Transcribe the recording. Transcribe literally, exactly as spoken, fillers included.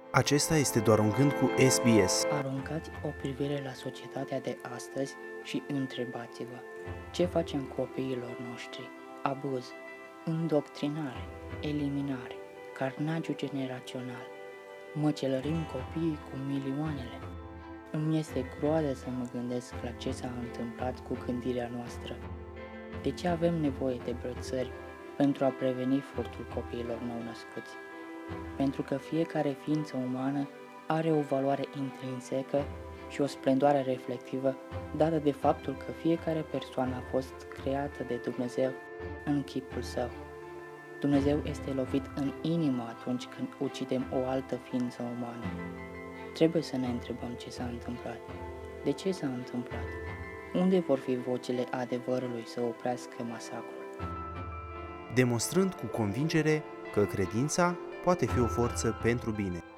Acesta este doar un gând cu S B S. Aruncați o privire la societatea de astăzi și întrebați-vă: ce facem copiilor noștri? Abuz, îndoctrinare, eliminare, carnagiu generațional. Măcelărim copiii cu milioanele. Îmi este groază să mă gândesc la ce s-a întâmplat cu gândirea noastră. De ce avem nevoie de brățări pentru a preveni furtul copiilor nou-născuți? Pentru că fiecare ființă umană are o valoare intrinsecă și o splendoare reflectivă dată de faptul că fiecare persoană a fost creată de Dumnezeu în chipul său. Dumnezeu este lovit în inimă atunci când ucidem o altă ființă umană. Trebuie să ne întrebăm ce s-a întâmplat. De ce s-a întâmplat? Unde vor fi vocile adevărului să oprească masacrul? Demonstrând cu convingere că credința poate fi o forță pentru bine.